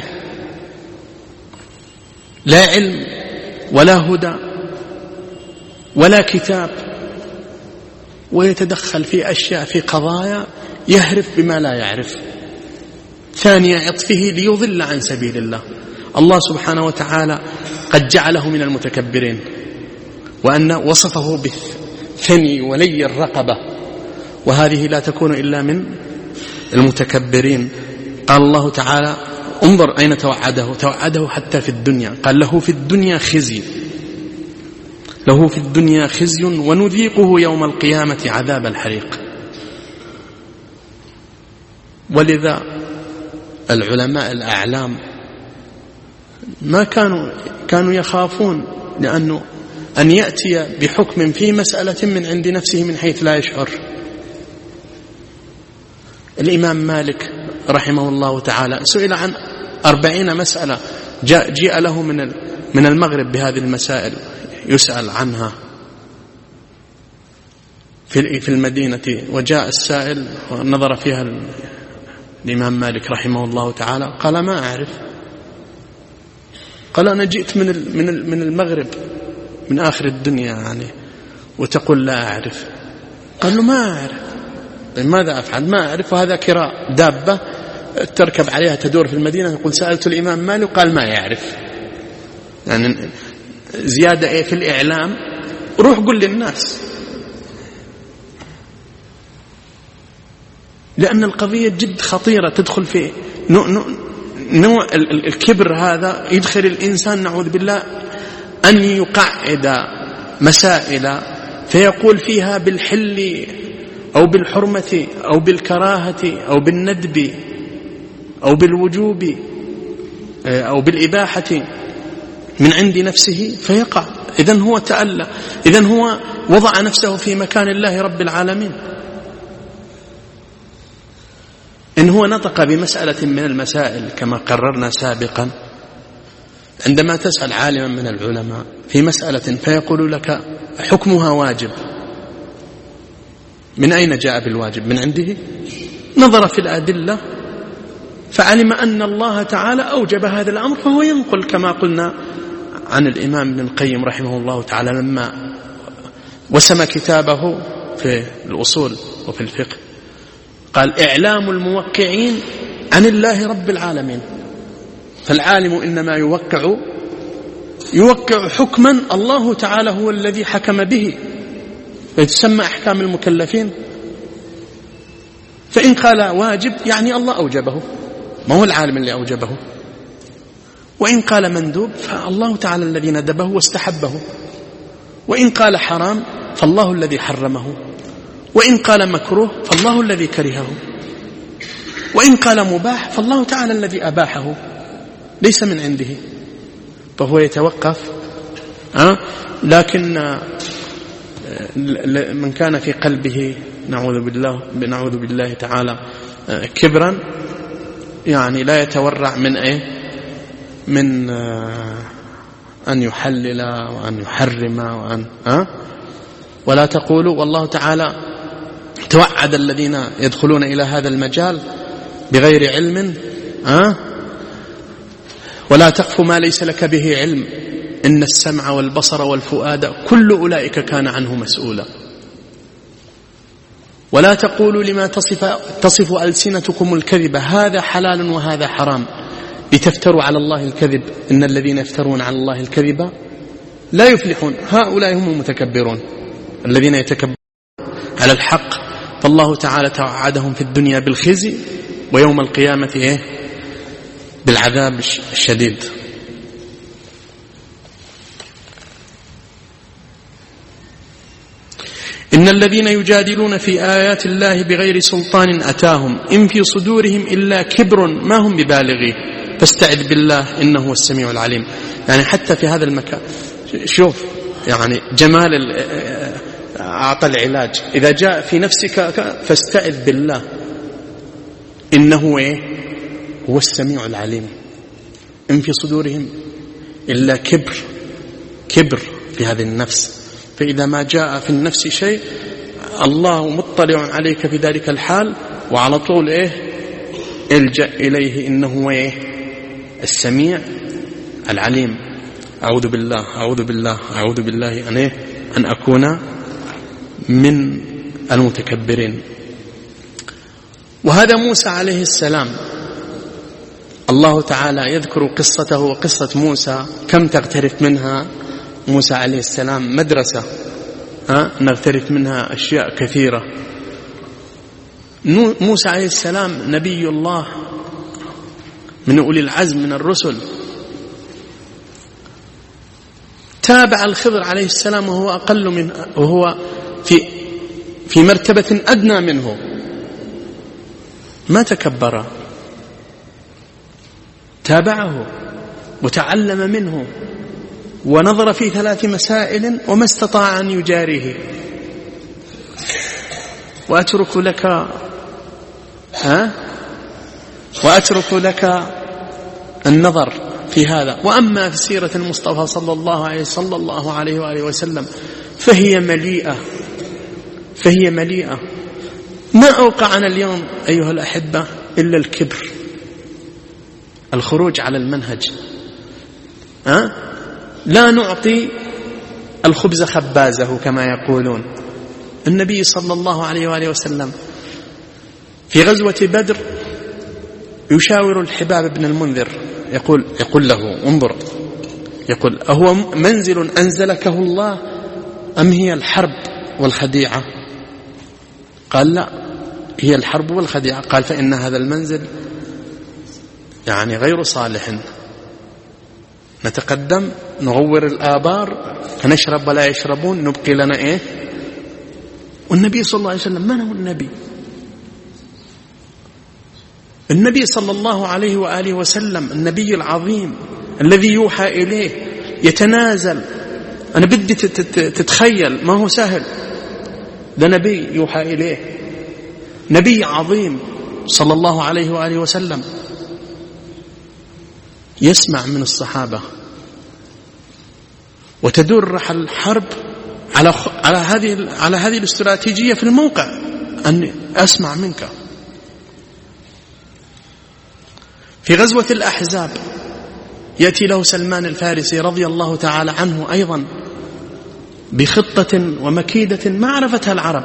لا علم ولا هدى ولا كتاب، ويتدخل في أشياء في قضايا يهرف بما لا يعرف. ثاني عطفه ليضل عن سبيل الله. الله سبحانه وتعالى قد جعله من المتكبرين، وأن وصفه بالثني ولي الرقبة، وهذه لا تكون إلا من المتكبرين. قال الله تعالى: انظر أين توعده حتى في الدنيا، قال: له في الدنيا خزي ونذيقه يوم القيامة عذاب الحريق. ولذا العلماء الأعلام ما كانوا يخافون، لأنه أن يأتي بحكم في مسألة من عند نفسه من حيث لا يشعر. الإمام مالك رحمه الله تعالى سئل عن 40 مسألة، جاء له من المغرب بهذه المسائل يسأل عنها في المدينة، وجاء السائل ونظر فيها الإمام مالك رحمه الله تعالى، قال: ما أعرف. قال: أنا جئت من المغرب، من آخر الدنيا يعني، وتقول لا أعرف. قال له: ما أعرف. ماذا أفعل؟ ما أعرف. وهذا كراء دابة تركب عليها تدور في المدينة، يقول: سألت الإمام مالك قال ما يعرف. يعني زيادة في الإعلام، روح قل للناس. لأن القضية جد خطيرة، تدخل في نوع الكبر هذا يدخل الإنسان نعوذ بالله أن يقعد مسائل فيقول فيها بالحل أو بالحرمة أو بالكراهة أو بالندب أو بالوجوب أو بالإباحة من عند نفسه فيقع. إذن هو تألى، إذن هو وضع نفسه في مكان الله رب العالمين. إن هو نطق بمسألة من المسائل كما قررنا سابقا، عندما تسأل عالما من العلماء في مسألة فيقول لك حكمها واجب، من أين جاء بالواجب؟ من عنده، نظر في الأدلة فعلم أن الله تعالى أوجب هذا الأمر، فهو ينقل كما قلنا عن الإمام ابن القيم رحمه الله تعالى لما وسم كتابه في الأصول وفي الفقه قال إعلام الموقعين عن الله رب العالمين. فالعالم إنما يوقع حكما الله تعالى هو الذي حكم به، فيتسمى أحكام المكلفين. فإن قال واجب يعني الله أوجبه، ما هو العالم اللي أوجبه. وإن قال مندوب فالله تعالى الذي ندبه واستحبه. وإن قال حرام فالله الذي حرمه. وإن قال مكروه فالله الذي كرهه. وإن قال مباح فالله تعالى الذي أباحه، ليس من عنده. فهو يتوقف. لكن من كان في قلبه نعوذ بالله تعالى كبرا، يعني لا يتورع من أن يحلل وأن يحرم ولا تقولوا، والله تعالى توعد الذين يدخلون إلى هذا المجال بغير علم ولا تقف ما ليس لك به علم إن السمع والبصر والفؤاد كل أولئك كان عنه مسؤولا. ولا تقولوا لما تصف ألسنتكم الكذب هذا حلال وهذا حرام لتفتروا على الله الكذب إن الذين يفترون على الله الكذب لا يفلحون. هؤلاء هم المتكبرون الذين يتكبرون على الحق، فالله تعالى توعدهم في الدنيا بالخزي ويوم القيامة بالعذاب الشديد. إن الذين يجادلون في آيات الله بغير سلطان أتاهم إن في صدورهم إلا كبر ما هم ببالغيه فاستعذ بالله إنه هو السميع العليم. يعني حتى في هذا المكان شوف يعني جمال أعطى العلاج. إذا جاء في نفسك فاستعذ بالله إنه هو السميع العليم. إن في صدورهم إلا كبر في هذه النفس. فإذا ما جاء في النفس شيء الله مطلع عليك في ذلك الحال وعلى طول الجأ إليه إنه هو السميع العليم. أعوذ بالله أن أكون من المتكبرين. وهذا موسى عليه السلام، الله تعالى يذكر قصته وقصة موسى كم تغترف منها موسى عليه السلام مدرسة نغترف منها أشياء كثيرة. موسى عليه السلام نبي الله من أولي العزم من الرسل، تابع الخضر عليه السلام وهو أقل منه، وهو في مرتبة أدنى منه، ما تكبر، تابعه وتعلم منه ونظر في 3 مسائل وما استطاع أن يجاريه. وأترك لك النظر في هذا. وأما في سيرة المصطفى صلى الله عليه وآله وسلم فهي مليئة. ما أوقعنا اليوم أيها الأحبة إلا الكبر، الخروج على المنهج. لا نعطي الخبز خبازه كما يقولون. النبي صلى الله عليه وآله وسلم في غزوة بدر يشاور الحباب بن المنذر يقول له انظر، يقول أهو منزل أنزلكه الله أم هي الحرب والخديعة؟ قال لا، هي الحرب والخديعة. قال فإن هذا المنزل يعني غير صالح، نتقدم نغور الآبار فنشرب ولا يشربون، نبقي لنا إيه. والنبي صلى الله عليه وسلم من هو النبي؟ النبي صلى الله عليه وآله وسلم النبي العظيم الذي يوحى إليه، يتنازل. أنا بدي تتخيل، ما هو سهل، ده نبي يوحى إليه، نبي عظيم صلى الله عليه وآله وسلم، يسمع من الصحابة وتدور رحل الحرب على هذه الاستراتيجية في الموقع، أن أسمع منك. في غزوة الأحزاب يأتي له سلمان الفارسي رضي الله تعالى عنه أيضا بخطة ومكيدة ما عرفتها العرب،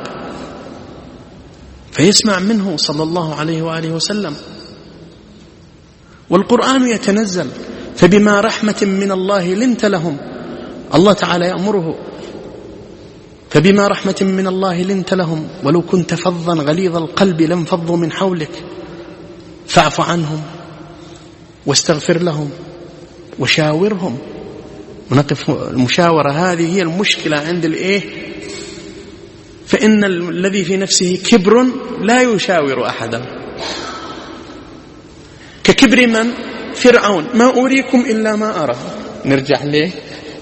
فيسمع منه صلى الله عليه وآله وسلم، والقرآن يتنزل فبما رحمة من الله لنت لهم. الله تعالى يأمره فبما رحمة من الله لنت لهم ولو كنت فظا غليظ القلب لانفضوا من حولك فاعف عنهم واستغفر لهم وشاورهم. ونقف المشاورة هذه هي المشكلة عند الإيه، فإن الذي في نفسه كبر لا يشاور أحدا، ككبر من؟ فرعون، ما أريكم إلا ما أرى. نرجع ليه؟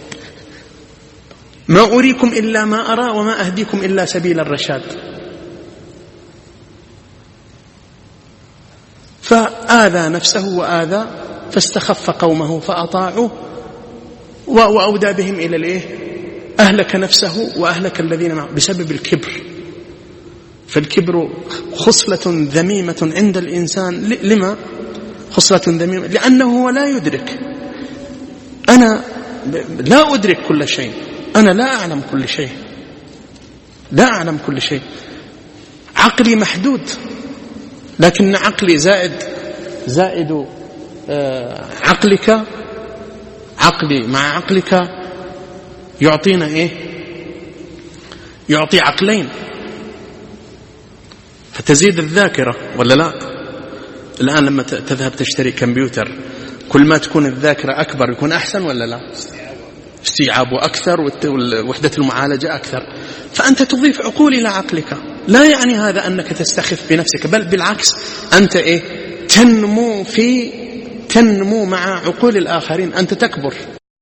ما أريكم إلا ما أرى وما أهديكم إلا سبيل الرشاد. فآذى نفسه وآذى، فاستخف قومه فأطاعوه وأودى بهم إلى الإيه، أهلك نفسه وأهلك الذين معه بسبب الكبر. فالكبر خصلة ذميمة عند الإنسان. لما خصلة ذميمة؟ لأنه لا يدرك، أنا لا أدرك كل شيء، أنا لا أعلم كل شيء، لا أعلم كل شيء، عقلي محدود، لكن عقلي زائد عقلك، عقلي مع عقلك يعطينا إيه؟ يعطي عقلين، فتزيد الذاكرة ولا لا؟ الآن لما تذهب تشتري كمبيوتر، كل ما تكون الذاكرة أكبر يكون أحسن ولا لا؟ استيعابه أكثر ووحدة المعالجة أكثر، فأنت تضيف عقول إلى عقلك. لا يعني هذا أنك تستخف بنفسك، بل بالعكس، أنت إيه؟ تنمو مع عقول الآخرين، أنت تكبر.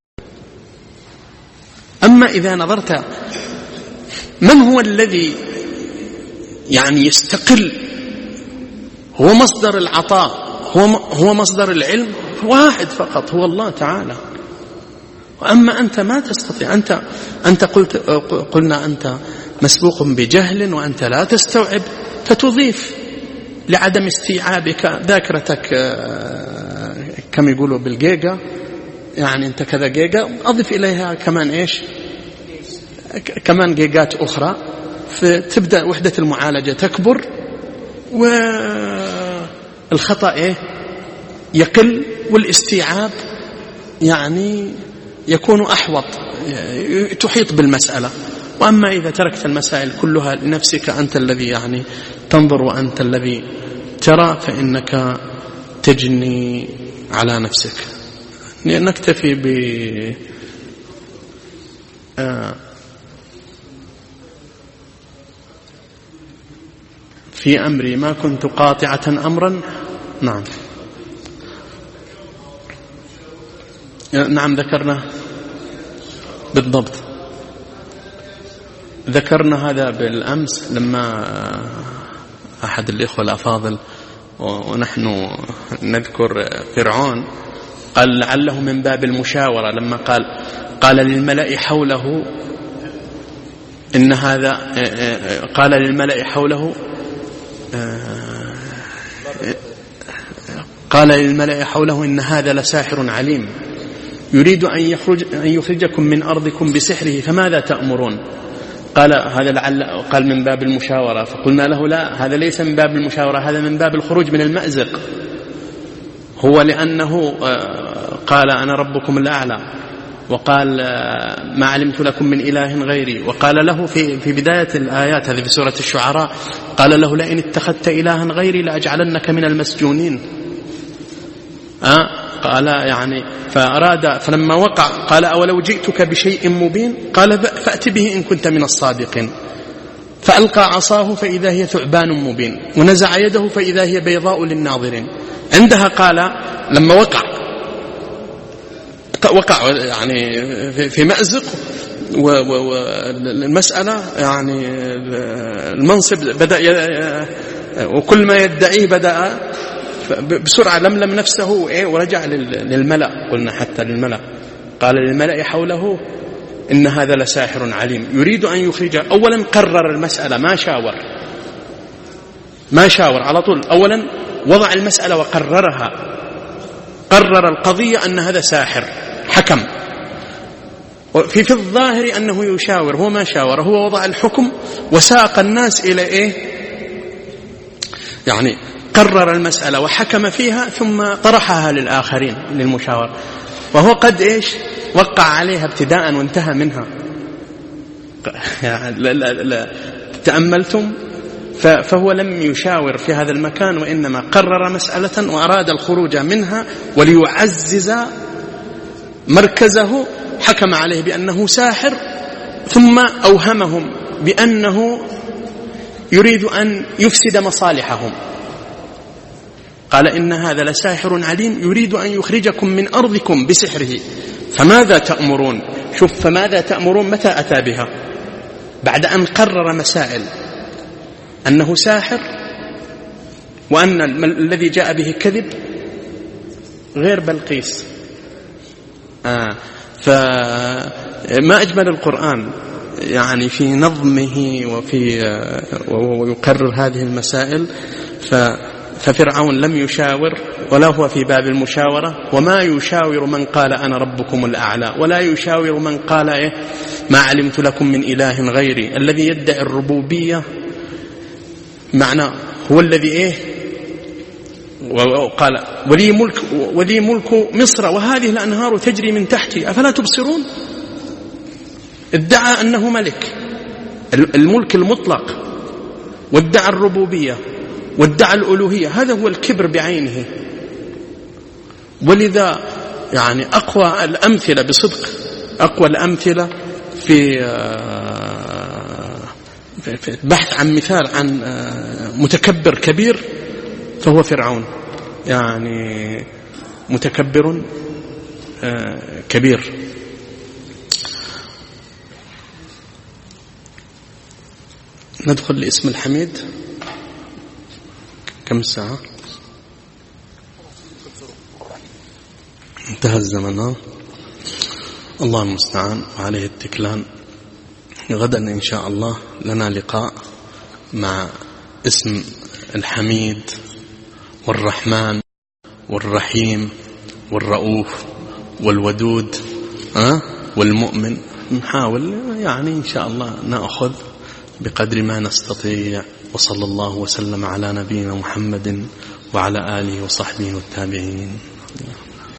أما إذا نظرت من هو الذي يعني يستقل، هو مصدر العطاء، هو مصدر العلم، واحد فقط هو الله تعالى. وأما أنت ما تستطيع، أنت قلنا أنت مسبوق بجهل وأنت لا تستوعب، فتضيف لعدم استيعابك ذاكرتك كما يقولوا بالجيجا، يعني أنت كذا جيجا، أضف إليها كمان إيش، كمان جيجات أخرى، فتبدأ وحدة المعالجة تكبر والخطأ إيه يقل، والاستيعاب يعني يكون أحوط، تحيط بالمسألة. وأما إذا تركت المسائل كلها لنفسك، أنت الذي يعني تنظر وأنت الذي ترى، فإنك تجني على نفسك. نكتفي في أمري ما كنت قاطعة أمرا. نعم ذكرنا بالضبط، ذكرنا هذا بالأمس لما أحد الإخوة الأفاضل ونحن نذكر فرعون قال لعله من باب المشاورة، لما قال للملأ حوله إن هذا، قال للملأ حوله، قال للملأ حوله إن هذا لساحر عليم يريد أن يخرجكم من أرضكم بسحره فماذا تأمرون؟ قال هذا قال من باب المشاورة، فقلنا له لا، هذا ليس من باب المشاورة، هذا من باب الخروج من المأزق. هو لأنه قال أنا ربكم الأعلى، وقال ما علمت لكم من إله غيري، وقال له في بداية الآيات هذه في سورة الشعراء قال له لئن اتخذت إلها غيري لأجعلنك من المسجونين. قال يعني فلما وقع قال أولو جئتك بشيء مبين قال فأت به إن كنت من الصادقين، فألقى عصاه فإذا هي ثعبان مبين ونزع يده فإذا هي بيضاء للناظرين. عندها قال لما وقع يعني في مأزق والمسألة يعني المنصب بدأ وكل ما يدعيه بدأ بسرعة لملم نفسه ورجع للملأ، قلنا حتى للملأ، قال للملأ حوله إن هذا لساحر عليم يريد أن يخرج. أولا قرر المسألة ما شاور على طول، أولا وضع المسألة وقررها، قرر القضية أن هذا ساحر، حكم. في الظاهر أنه يشاور، هو ما شاور، هو وضع الحكم وساق الناس إلى يعني قرر المسألة وحكم فيها ثم طرحها للآخرين للمشاور، وهو قد وقع عليها ابتداء وانتهى منها. لا تأملتم؟ فهو لم يشاور في هذا المكان، وإنما قرر مسألة وأراد الخروج منها وليعزز مركزه، حكم عليه بأنه ساحر ثم أوهمهم بأنه يريد أن يفسد مصالحهم. قال إن هذا لساحر عليم يريد أن يخرجكم من أرضكم بسحره فماذا تأمرون؟ شوف، فماذا تأمرون متى أتى بها؟ بعد أن قرر مسائل أنه ساحر وأن الذي جاء به كذب غير بلقيس. فما أجمل القرآن يعني في نظمه ويقرر هذه المسائل. ففرعون لم يشاور ولا هو في باب المشاورة، وما يشاور من قال أنا ربكم الأعلى، ولا يشاور من قال ما علمت لكم من إله غيري. الذي يدعي الربوبية معناه هو الذي وقال ولي ملك مصر وهذه الأنهار تجري من تحتي أفلا تبصرون. ادعى أنه ملك، الملك المطلق، وادعى الربوبية وادعى الألوهية، هذا هو الكبر بعينه. ولذا يعني أقوى الأمثلة بصدق، أقوى الأمثلة في بحث عن مثال عن متكبر كبير فهو فرعون، يعني متكبر كبير. ندخل لاسم الحميد. كم ساعة؟ انتهى الزمن. الله المستعان وعليه التكلان. غدا إن شاء الله لنا لقاء مع اسم الحميد والرحمن والرحيم والرؤوف والودود والمؤمن. نحاول يعني إن شاء الله نأخذ بقدر ما نستطيع. وصلى الله وسلم على نبينا محمد وعلى آله وصحبه والتابعين.